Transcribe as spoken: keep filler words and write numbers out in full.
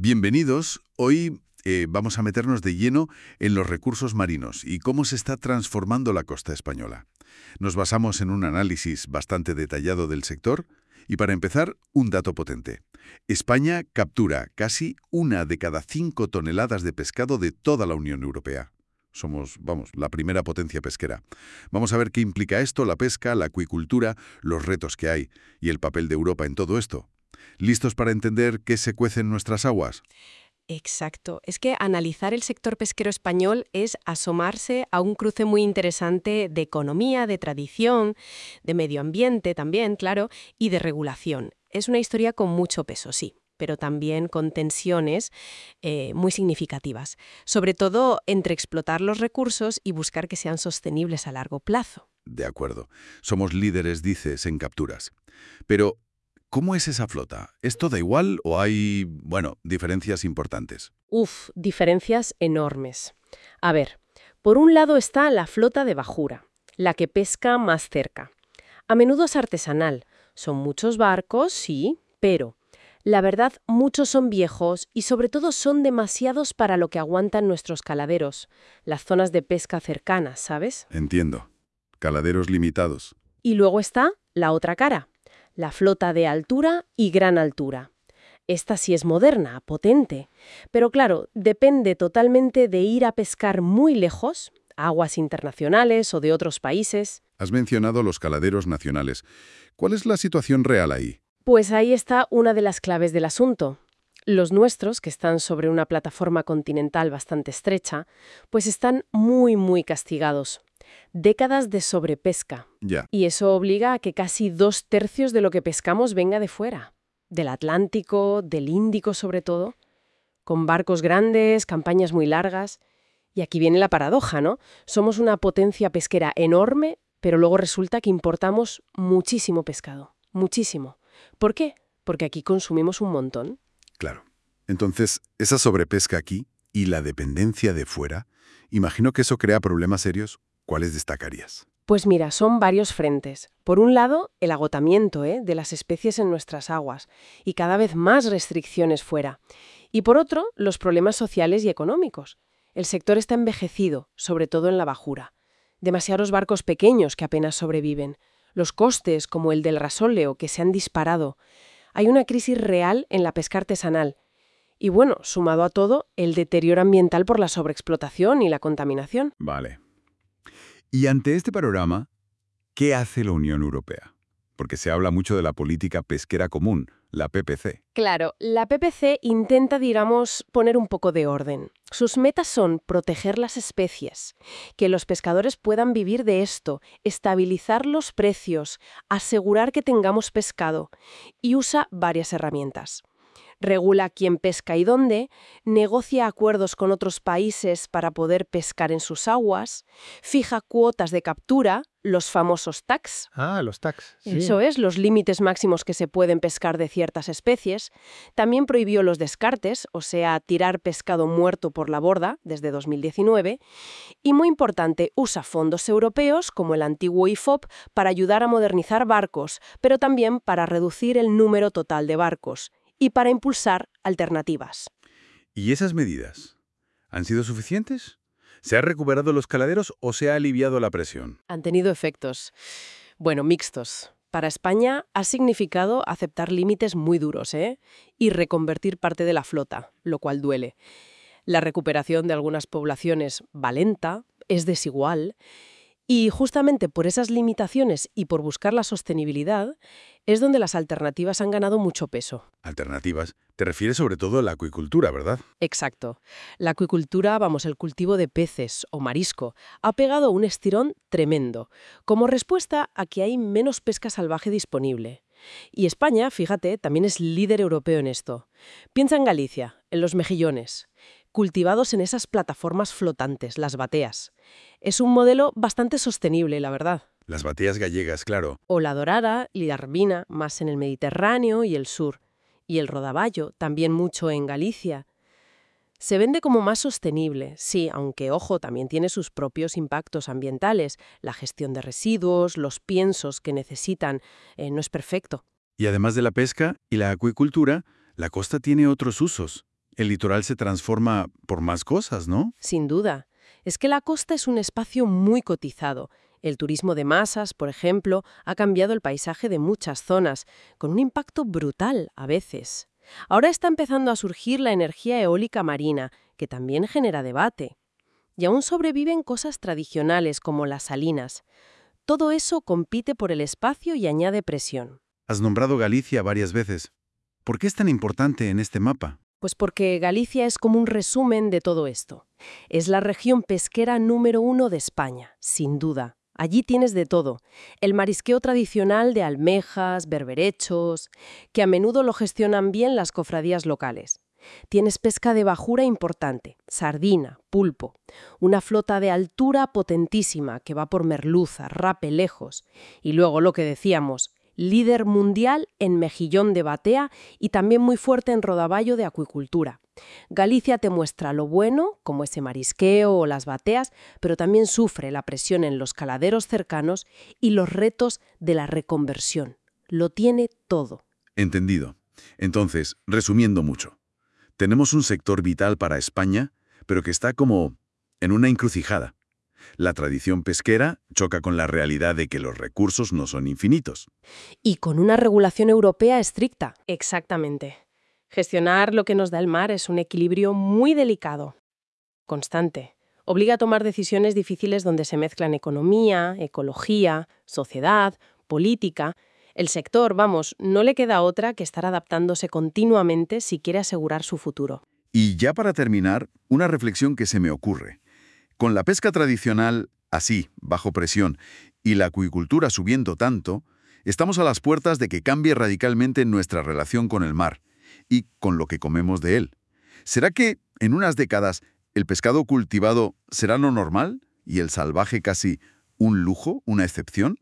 Bienvenidos. Hoy eh, vamos a meternos de lleno en los recursos marinos y cómo se está transformando la costa española. Nos basamos en un análisis bastante detallado del sector y, para empezar, un dato potente. España captura casi una de cada cinco toneladas de pescado de toda la Unión Europea. Somos, vamos, la primera potencia pesquera. Vamos a ver qué implica esto, la pesca, la acuicultura, los retos que hay y el papel de Europa en todo esto. ¿Listos para entender qué se cuece en nuestras aguas? Exacto. Es que analizar el sector pesquero español es asomarse a un cruce muy interesante de economía, de tradición, de medio ambiente también, claro, y de regulación. Es una historia con mucho peso, sí, pero también con tensiones eh, muy significativas, sobre todo entre explotar los recursos y buscar que sean sostenibles a largo plazo. De acuerdo. Somos líderes, dices, en capturas. Pero, ¿cómo es esa flota? ¿Es toda igual o hay, bueno, diferencias importantes? Uf, diferencias enormes. A ver, por un lado está la flota de bajura, la que pesca más cerca. A menudo es artesanal. Son muchos barcos, sí, pero la verdad, muchos son viejos y sobre todo son demasiados para lo que aguantan nuestros caladeros, las zonas de pesca cercanas, ¿sabes? Entiendo. Caladeros limitados. Y luego está la otra cara, la flota de altura y gran altura. Esta sí es moderna, potente, pero claro, depende totalmente de ir a pescar muy lejos, aguas internacionales o de otros países. Has mencionado los caladeros nacionales. ¿Cuál es la situación real ahí? Pues ahí está una de las claves del asunto. Los nuestros, que están sobre una plataforma continental bastante estrecha, pues están muy, muy castigados. Décadas de sobrepesca. Ya. Y eso obliga a que casi dos tercios de lo que pescamos venga de fuera. Del Atlántico, del Índico sobre todo. Con barcos grandes, campañas muy largas. Y aquí viene la paradoja, ¿no? Somos una potencia pesquera enorme, pero luego resulta que importamos muchísimo pescado. Muchísimo. ¿Por qué? Porque aquí consumimos un montón. Claro. Entonces, esa sobrepesca aquí y la dependencia de fuera, imagino que eso crea problemas serios. ¿Cuáles destacarías? Pues mira, son varios frentes. Por un lado, el agotamiento ¿eh? de las especies en nuestras aguas y cada vez más restricciones fuera. Y por otro, los problemas sociales y económicos. El sector está envejecido, sobre todo en la bajura. Demasiados barcos pequeños que apenas sobreviven. Los costes, como el del rasóleo, que se han disparado. Hay una crisis real en la pesca artesanal. Y bueno, sumado a todo, el deterioro ambiental por la sobreexplotación y la contaminación. Vale. Y ante este panorama, ¿qué hace la Unión Europea? Porque se habla mucho de la política pesquera común, la P P C. Claro, la P P C intenta, digamos, poner un poco de orden. Sus metas son proteger las especies, que los pescadores puedan vivir de esto, estabilizar los precios, asegurar que tengamos pescado, y usa varias herramientas. Regula quién pesca y dónde, negocia acuerdos con otros países para poder pescar en sus aguas, fija cuotas de captura, los famosos T A Cs. Ah, los T A Cs. Sí. Eso es, los límites máximos que se pueden pescar de ciertas especies. También prohibió los descartes, o sea, tirar pescado muerto por la borda desde dos mil diecinueve. Y muy importante, usa fondos europeos, como el antiguo I F O P, para ayudar a modernizar barcos, pero también para reducir el número total de barcos y para impulsar alternativas. ¿Y esas medidas han sido suficientes? ¿Se han recuperado los caladeros o se ha aliviado la presión? Han tenido efectos, bueno, mixtos. Para España ha significado aceptar límites muy duros, ¿eh? Y reconvertir parte de la flota, lo cual duele. La recuperación de algunas poblaciones va lenta, es desigual. Y justamente por esas limitaciones y por buscar la sostenibilidad, es donde las alternativas han ganado mucho peso. Alternativas. Te refieres sobre todo a la acuicultura, ¿verdad? Exacto. La acuicultura, vamos, el cultivo de peces o marisco, ha pegado un estirón tremendo, como respuesta a que hay menos pesca salvaje disponible. Y España, fíjate, también es líder europeo en esto. Piensa en Galicia, en los mejillones, cultivados en esas plataformas flotantes, las bateas. Es un modelo bastante sostenible, la verdad. Las bateas gallegas, claro. O la dorada y la arbina, más en el Mediterráneo y el sur. Y el rodaballo, también mucho en Galicia. Se vende como más sostenible, sí, aunque, ojo, también tiene sus propios impactos ambientales. La gestión de residuos, los piensos que necesitan, eh, no es perfecto. Y además de la pesca y la acuicultura, la costa tiene otros usos. El litoral se transforma por más cosas, ¿no? Sin duda. Es que la costa es un espacio muy cotizado. El turismo de masas, por ejemplo, ha cambiado el paisaje de muchas zonas, con un impacto brutal a veces. Ahora está empezando a surgir la energía eólica marina, que también genera debate. Y aún sobreviven cosas tradicionales como las salinas. Todo eso compite por el espacio y añade presión. Has nombrado Galicia varias veces. ¿Por qué es tan importante en este mapa? Pues porque Galicia es como un resumen de todo esto. Es la región pesquera número uno de España, sin duda. Allí tienes de todo. El marisqueo tradicional de almejas, berberechos, que a menudo lo gestionan bien las cofradías locales. Tienes pesca de bajura importante, sardina, pulpo. Una flota de altura potentísima que va por merluza, rape lejos. Y luego lo que decíamos, líder mundial en mejillón de batea y también muy fuerte en rodaballo de acuicultura. Galicia te muestra lo bueno, como ese marisqueo o las bateas, pero también sufre la presión en los caladeros cercanos y los retos de la reconversión. Lo tiene todo. Entendido. Entonces, resumiendo mucho, tenemos un sector vital para España, pero que está como en una encrucijada. La tradición pesquera choca con la realidad de que los recursos no son infinitos. Y con una regulación europea estricta. Exactamente. Gestionar lo que nos da el mar es un equilibrio muy delicado, constante. Obliga a tomar decisiones difíciles donde se mezclan economía, ecología, sociedad, política. El sector, vamos, no le queda otra que estar adaptándose continuamente si quiere asegurar su futuro. Y ya para terminar, una reflexión que se me ocurre. Con la pesca tradicional, así, bajo presión, y la acuicultura subiendo tanto, estamos a las puertas de que cambie radicalmente nuestra relación con el mar y con lo que comemos de él. ¿Será que, en unas décadas, el pescado cultivado será lo normal y el salvaje casi un lujo, una excepción?